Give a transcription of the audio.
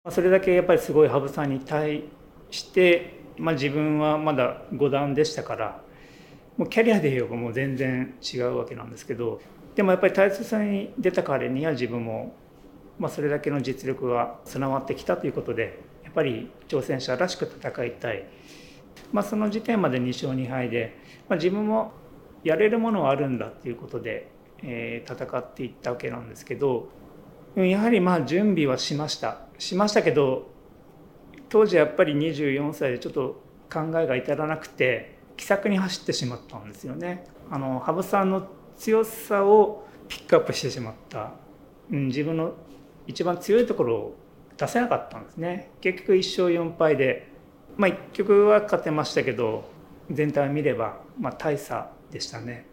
それだけやっぱりすごい羽生さんに対して、自分はまだ五段でしたから、もうキャリアで言えばもう全然違うわけなんですけど、でもやっぱり大切さに出た彼には自分も、それだけの実力が備わってきたということで、やっぱり挑戦者らしく戦いたい。その時点まで2勝2敗で、自分もやれるものはあるんだっていうことで、戦っていったわけなんですけど、やはり準備はしましたけど、当時やっぱり24歳でちょっと考えが至らなくて気さくに走ってしまったんですよね。羽生さんの強さをピックアップしてしまった、自分の一番強いところを出せなかったんですね。結局1勝4敗で、1局は勝てましたけど全体を見れば大差でしたね。